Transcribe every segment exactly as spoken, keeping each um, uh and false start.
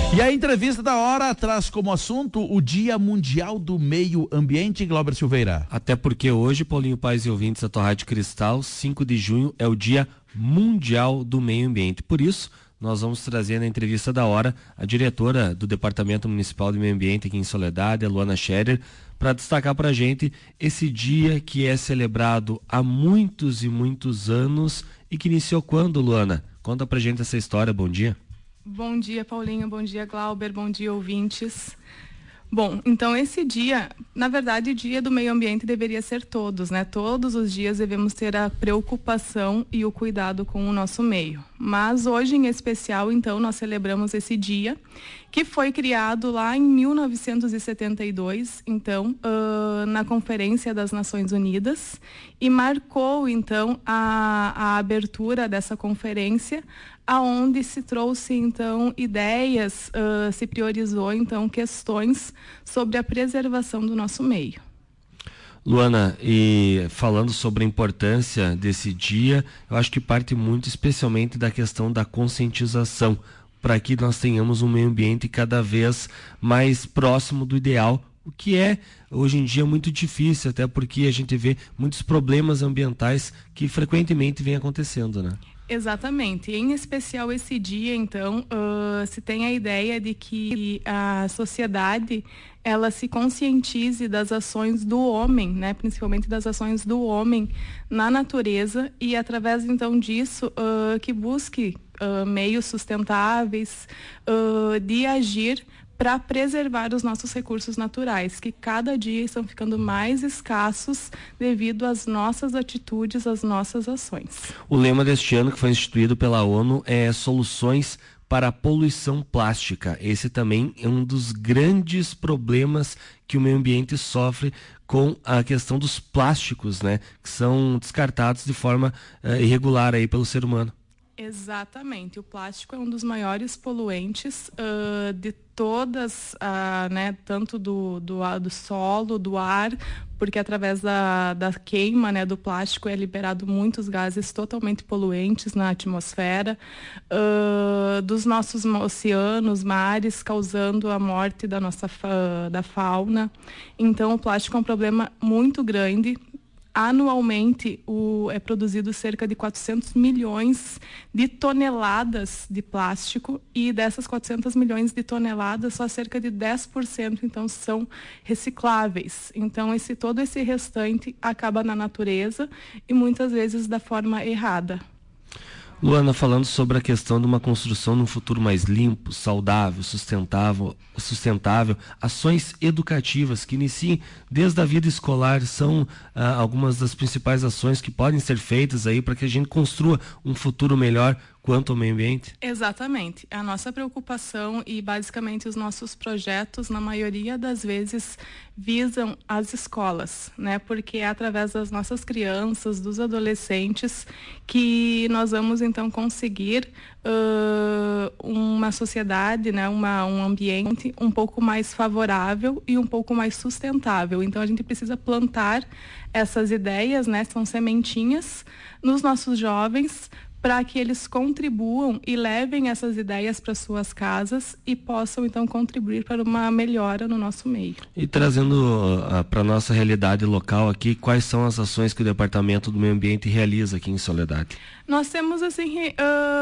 E a entrevista da hora traz como assunto o Dia Mundial do Meio Ambiente, Glauber Silveira. Até porque hoje, Paulinho Paz e ouvintes da tua Rádio Cristal, cinco de junho é o Dia Mundial do Meio Ambiente. Por isso, nós vamos trazer na entrevista da hora a diretora do Departamento Municipal de Meio Ambiente aqui em Soledade, a Luana Scherer, para destacar para a gente esse dia que é celebrado há muitos e muitos anos e que iniciou quando, Luana? Conta pra gente essa história, bom dia. Bom dia, Paulinho, bom dia, Glauber, bom dia, ouvintes. Bom, então esse dia, na verdade, o Dia do Meio Ambiente deveria ser todos, né? Todos os dias devemos ter a preocupação e o cuidado com o nosso meio. Mas hoje, em especial, então, nós celebramos esse dia, que foi criado lá em mil novecentos e setenta e dois, então, uh, na Conferência das Nações Unidas, e marcou, então, a, a abertura dessa conferência, aonde se trouxe, então, ideias, uh, se priorizou, então, questões sobre a preservação do nosso meio. Luana, e falando sobre a importância desse dia, eu acho que parte muito especialmente da questão da conscientização, para que nós tenhamos um meio ambiente cada vez mais próximo do ideal, o que é, hoje em dia, muito difícil, até porque a gente vê muitos problemas ambientais que frequentemente vêm acontecendo, né? Exatamente. Em especial esse dia, então, uh, se tem a ideia de que a sociedade ela se conscientize das ações do homem, né? Principalmente das ações do homem na natureza e através então disso uh, que busque uh, meios sustentáveis uh, de agir para preservar os nossos recursos naturais, que cada dia estão ficando mais escassos devido às nossas atitudes, às nossas ações. O lema deste ano, que foi instituído pela ONU, é Soluções para a Poluição Plástica. Esse também é um dos grandes problemas que o meio ambiente sofre com a questão dos plásticos, né, que são descartados de forma uh, irregular aí pelo ser humano. Exatamente. O plástico é um dos maiores poluentes uh, de todas, uh, né, tanto do, do, do solo, do ar, porque através da, da queima, né, do plástico é liberado muitos gases totalmente poluentes na atmosfera, uh, dos nossos oceanos, mares, causando a morte da nossa uh, da fauna. Então, o plástico é um problema muito grande. Anualmente o, é produzido cerca de quatrocentos milhões de toneladas de plástico e dessas quatrocentos milhões de toneladas só cerca de dez por cento então são recicláveis. Então esse, todo esse restante acaba na natureza e muitas vezes da forma errada. Luana, falando sobre a questão de uma construção num futuro mais limpo, saudável, sustentável, sustentável, ações educativas que iniciem desde a vida escolar são ah, algumas das principais ações que podem ser feitas aí para que a gente construa um futuro melhor quanto ao meio ambiente? Exatamente. A nossa preocupação e basicamente os nossos projetos, na maioria das vezes, visam as escolas, né? Porque é através das nossas crianças, dos adolescentes, que nós vamos então conseguir uh, uma sociedade, né? Uma, um ambiente um pouco mais favorável e um pouco mais sustentável. Então a gente precisa plantar essas ideias, né? São sementinhas nos nossos jovens, para que eles contribuam e levem essas ideias para suas casas e possam então contribuir para uma melhora no nosso meio. E trazendo uh, para a nossa realidade local aqui, quais são as ações que o Departamento do Meio Ambiente realiza aqui em Soledade? Nós temos assim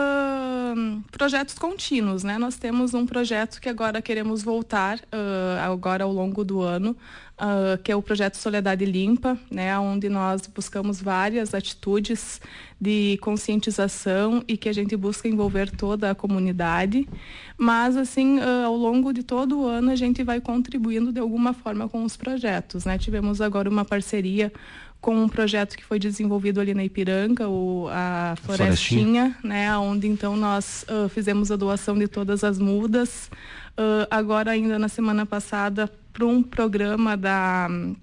uh, projetos contínuos, né? Nós temos um projeto que agora queremos voltar uh, agora ao longo do ano, uh, que é o projeto Soledade Limpa, né? Onde nós buscamos várias atitudes de conscientização e que a gente busca envolver toda a comunidade. Mas assim, uh, ao longo de todo o ano a gente vai contribuindo de alguma forma com os projetos, né? Tivemos agora uma parceria com um projeto que foi desenvolvido ali na Ipiranga, o, a Florestinha, Florestinha, né, onde então nós uh, fizemos a doação de todas as mudas. Uh, agora ainda na semana passada, para um programa da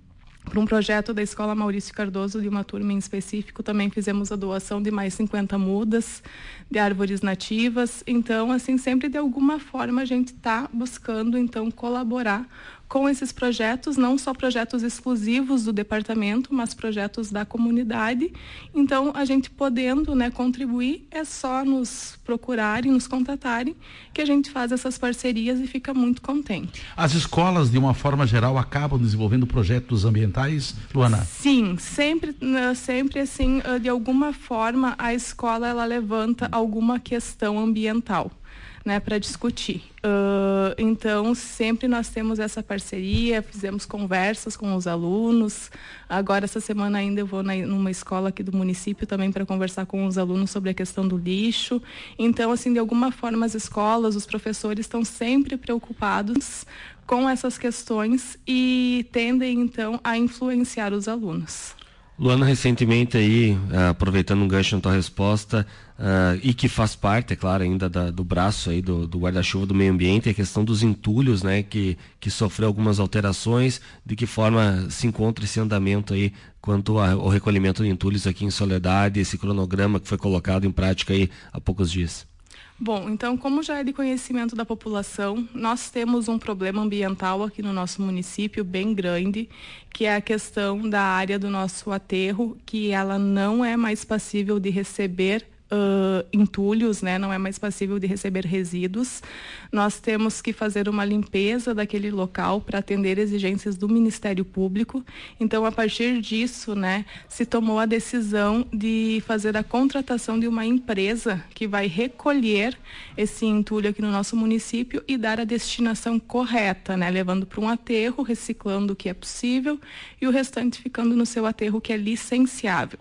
Para um projeto da Escola Maurício Cardoso, de uma turma em específico, também fizemos a doação de mais cinquenta mudas de árvores nativas. Então, assim, sempre de alguma forma a gente está buscando, então, colaborar com esses projetos, não só projetos exclusivos do departamento, mas projetos da comunidade. Então, a gente podendo, né, contribuir, é só nos procurarem, nos contatarem, que a gente faz essas parcerias e fica muito contente. As escolas, de uma forma geral, acabam desenvolvendo projetos ambientais, Luana? Sim, sempre, sempre assim, de alguma forma, a escola ela levanta alguma questão ambiental, né, para discutir. Uh, então, sempre nós temos essa parceria, fizemos conversas com os alunos. Agora, essa semana ainda eu vou na, numa escola aqui do município também para conversar com os alunos sobre a questão do lixo. Então, assim, de alguma forma, as escolas, os professores estão sempre preocupados com essas questões e tendem, então, a influenciar os alunos. Luana, recentemente aí, aproveitando um gancho na tua resposta, uh, e que faz parte, é claro, ainda da, do braço aí do, do guarda-chuva do meio ambiente, a questão dos entulhos, né, que, que sofreu algumas alterações, de que forma se encontra esse andamento aí quanto a, ao recolhimento de entulhos aqui em Soledade, esse cronograma que foi colocado em prática aí há poucos dias. Bom, então, como já é de conhecimento da população, nós temos um problema ambiental aqui no nosso município bem grande, que é a questão da área do nosso aterro, que ela não é mais passível de receber Uh, entulhos, né? Não é mais passível de receber resíduos. Nós temos que fazer uma limpeza daquele local para atender exigências do Ministério Público. Então, a partir disso, né, se tomou a decisão de fazer a contratação de uma empresa que vai recolher esse entulho aqui no nosso município e dar a destinação correta, né? Levando para um aterro, reciclando o que é possível e o restante ficando no seu aterro que é licenciável.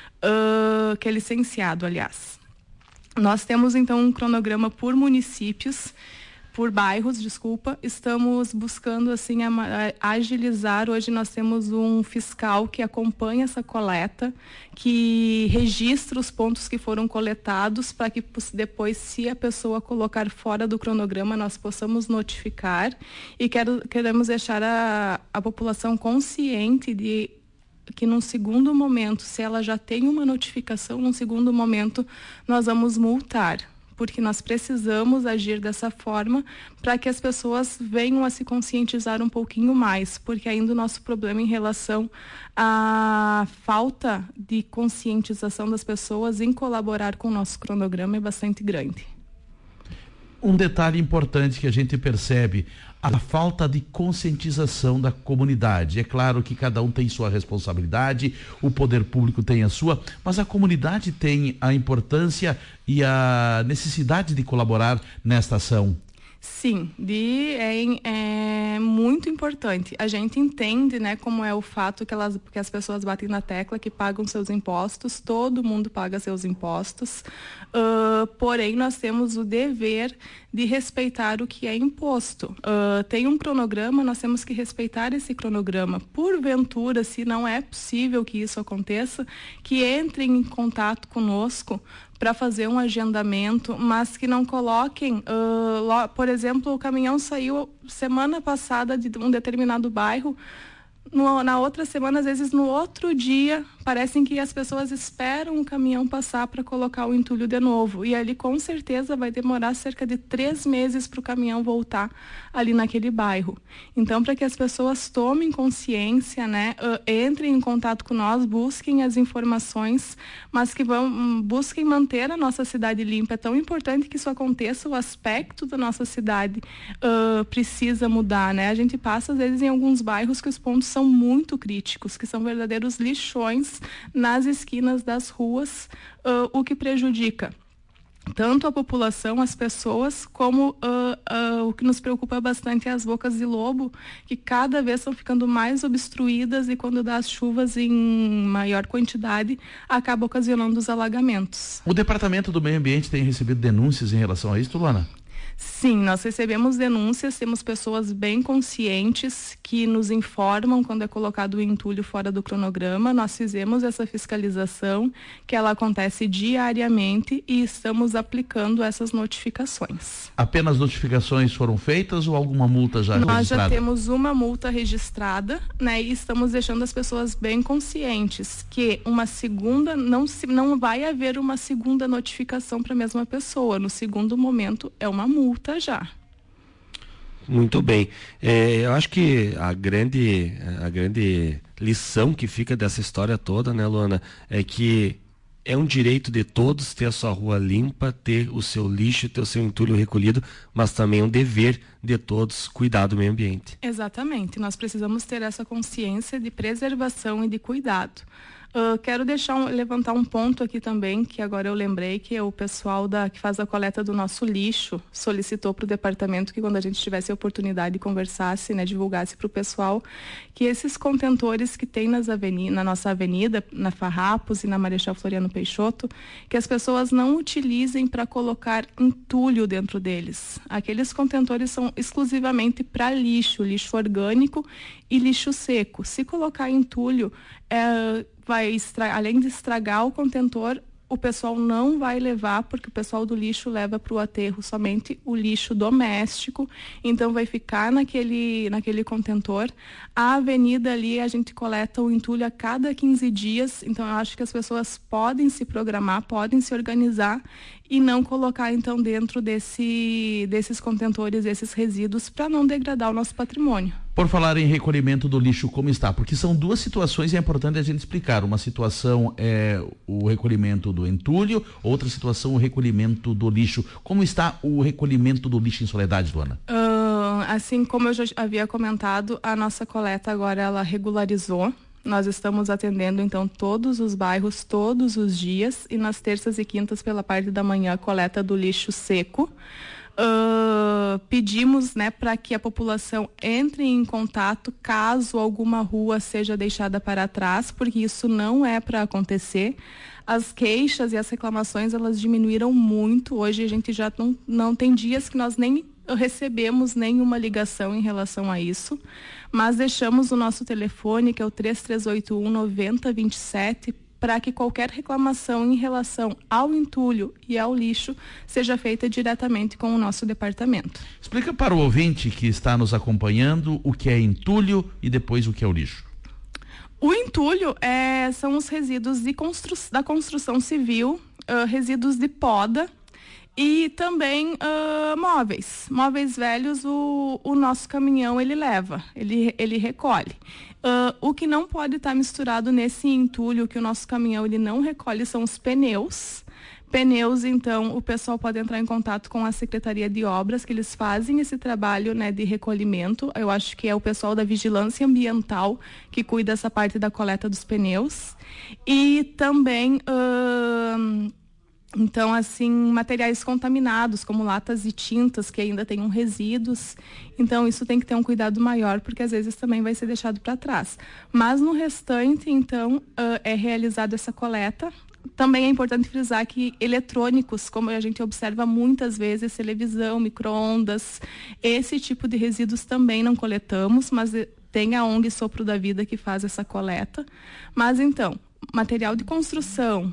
Uh, que é licenciado, aliás. Nós temos, então, um cronograma por municípios, por bairros, desculpa. Estamos buscando, assim, a, a agilizar. Hoje nós temos um fiscal que acompanha essa coleta, que registra os pontos que foram coletados, para que depois, se a pessoa colocar fora do cronograma, nós possamos notificar. E quero, queremos deixar a, a população consciente de que num segundo momento, se ela já tem uma notificação, num segundo momento nós vamos multar, porque nós precisamos agir dessa forma para que as pessoas venham a se conscientizar um pouquinho mais, porque ainda o nosso problema em relação à falta de conscientização das pessoas em colaborar com o nosso cronograma é bastante grande. Um detalhe importante que a gente percebe, a falta de conscientização da comunidade. É claro que cada um tem sua responsabilidade, o poder público tem a sua, mas a comunidade tem a importância e a necessidade de colaborar nesta ação. Sim, de, é, é muito importante. A gente entende, né, como é o fato que, elas, que as pessoas batem na tecla, que pagam seus impostos, todo mundo paga seus impostos, uh, porém nós temos o dever de respeitar o que é imposto. Uh, tem um cronograma, nós temos que respeitar esse cronograma. Porventura, se não é possível que isso aconteça, que entrem em contato conosco para fazer um agendamento, mas que não coloquem, uh, lo, por exemplo, o caminhão saiu semana passada de um determinado bairro, no, na outra semana, às vezes no outro dia, parecem que as pessoas esperam o caminhão passar para colocar o entulho de novo. E ali com certeza vai demorar cerca de três meses para o caminhão voltar ali naquele bairro. Então, para que as pessoas tomem consciência, né, uh, entrem em contato com nós, busquem as informações, mas que vão, busquem manter a nossa cidade limpa. É tão importante que isso aconteça, o aspecto da nossa cidade uh, precisa mudar, né? A gente passa, às vezes, em alguns bairros que os pontos são muito críticos, que são verdadeiros lixões nas esquinas das ruas, uh, o que prejudica tanto a população, as pessoas, como uh, uh, o que nos preocupa bastante é as bocas de lobo, que cada vez estão ficando mais obstruídas e quando dá as chuvas em maior quantidade, acaba ocasionando os alagamentos. O Departamento do Meio Ambiente tem recebido denúncias em relação a isso, Luana? Sim, nós recebemos denúncias, temos pessoas bem conscientes que nos informam quando é colocado o entulho fora do cronograma. Nós fizemos essa fiscalização, que ela acontece diariamente, e estamos aplicando essas notificações. Apenas notificações foram feitas ou alguma multa já Nós registrada? Nós já temos uma multa registrada, né, e estamos deixando as pessoas bem conscientes que uma segunda, não, se, não vai haver uma segunda notificação para a mesma pessoa. No segundo momento é uma multa. Multa já. Muito bem. É, eu acho que a grande, a grande lição que fica dessa história toda, né, Luana, é que é um direito de todos ter a sua rua limpa, ter o seu lixo, ter o seu entulho recolhido, mas também é um dever de todos cuidar do meio ambiente. Exatamente. Nós precisamos ter essa consciência de preservação e de cuidado. Uh, quero deixar um, levantar um ponto aqui também, que agora eu lembrei, que o pessoal da, que faz a coleta do nosso lixo solicitou para o departamento que quando a gente tivesse a oportunidade de conversasse, né, divulgasse para o pessoal, que esses contentores que tem nas aveni- na nossa avenida, na Farrapos e na Marechal Floriano Peixoto, que as pessoas não utilizem para colocar entulho dentro deles. Aqueles contentores são exclusivamente para lixo, lixo orgânico e lixo seco. Se colocar entulho, é, vai estra- além de estragar o contentor, o pessoal não vai levar, porque o pessoal do lixo leva para o aterro somente o lixo doméstico, então vai ficar naquele, naquele contentor. A avenida ali, a gente coleta o entulho a cada quinze dias, então eu acho que as pessoas podem se programar, podem se organizar e não colocar então dentro desse, desses contentores, desses resíduos, para não degradar o nosso patrimônio. Por falar em recolhimento do lixo, como está? Porque são duas situações e é importante a gente explicar. Uma situação é o recolhimento do entulho, outra situação o recolhimento do lixo. Como está o recolhimento do lixo em Soledade, Luana? Uh, assim como eu já havia comentado, a nossa coleta agora ela regularizou. Nós estamos atendendo, então, todos os bairros, todos os dias, e nas terças e quintas, pela parte da manhã, a coleta do lixo seco. Uh, pedimos, né, para que a população entre em contato caso alguma rua seja deixada para trás, porque isso não é para acontecer. As queixas e as reclamações, elas diminuíram muito. Hoje a gente já não, não tem dias que nós nem recebemos nenhuma ligação em relação a isso, mas deixamos o nosso telefone, que é o três três oito um, nove zero dois sete, para que qualquer reclamação em relação ao entulho e ao lixo seja feita diretamente com o nosso departamento. Explica para o ouvinte que está nos acompanhando o que é entulho e depois o que é o lixo. O entulho é, são os resíduos de constru, da construção civil, uh, resíduos de poda e também uh, móveis. Móveis velhos, o, o nosso caminhão ele leva, ele, ele recolhe. Uh, o que não pode estar misturado nesse entulho que o nosso caminhão ele não recolhe são os pneus. Pneus, então, o pessoal pode entrar em contato com a Secretaria de Obras, que eles fazem esse trabalho, né, de recolhimento. Eu acho que é o pessoal da Vigilância Ambiental que cuida dessa parte da coleta dos pneus. E também... Uh, Então, assim, materiais contaminados, como latas e tintas, que ainda tenham resíduos. Então, isso tem que ter um cuidado maior, porque às vezes também vai ser deixado para trás. Mas no restante, então, uh, é realizada essa coleta. Também é importante frisar que eletrônicos, como a gente observa muitas vezes, televisão, micro-ondas, esse tipo de resíduos também não coletamos, mas tem a O N G Sopro da Vida que faz essa coleta. Mas, então, material de construção,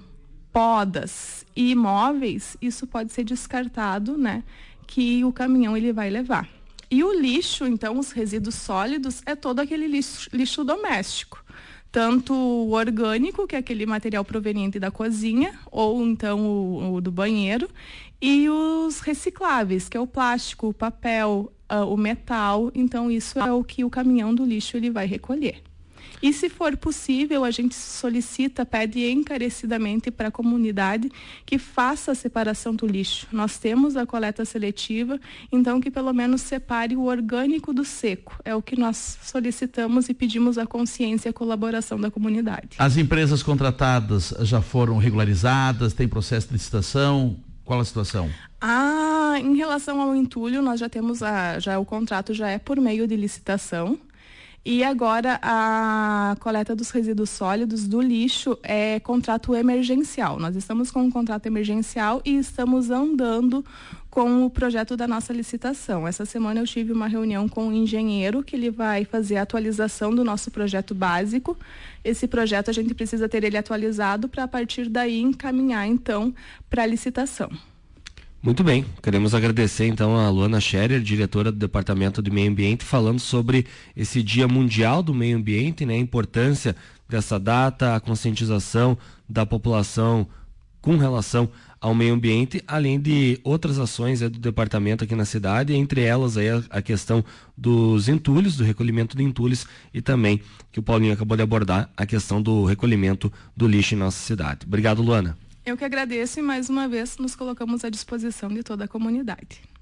podas e imóveis, isso pode ser descartado, né, que o caminhão ele vai levar. E o lixo, então, os resíduos sólidos, é todo aquele lixo, lixo doméstico. Tanto o orgânico, que é aquele material proveniente da cozinha, ou então o, o do banheiro, e os recicláveis, que é o plástico, o papel, uh, o metal. Então, isso é o que o caminhão do lixo ele vai recolher. E se for possível, a gente solicita, pede encarecidamente para a comunidade que faça a separação do lixo. Nós temos a coleta seletiva, então que pelo menos separe o orgânico do seco. É o que nós solicitamos e pedimos a consciência e a colaboração da comunidade. As empresas contratadas já foram regularizadas? Tem processo de licitação? Qual a situação? Ah, em relação ao entulho, nós já temos, a, já o contrato já é por meio de licitação. E agora a coleta dos resíduos sólidos do lixo é contrato emergencial. Nós estamos com um contrato emergencial e estamos andando com o projeto da nossa licitação. Essa semana eu tive uma reunião com o engenheiro, que ele vai fazer a atualização do nosso projeto básico. Esse projeto a gente precisa ter ele atualizado para, a partir daí, encaminhar então para a licitação. Muito bem, queremos agradecer então a Luana Scherer, diretora do Departamento de Meio Ambiente, falando sobre esse Dia Mundial do Meio Ambiente, né, a importância dessa data, a conscientização da população com relação ao meio ambiente, além de outras ações é, do departamento aqui na cidade, entre elas aí a, a questão dos entulhos, do recolhimento de entulhos, e também, que o Paulinho acabou de abordar, a questão do recolhimento do lixo em nossa cidade. Obrigado, Luana. Eu que agradeço e mais uma vez nos colocamos à disposição de toda a comunidade.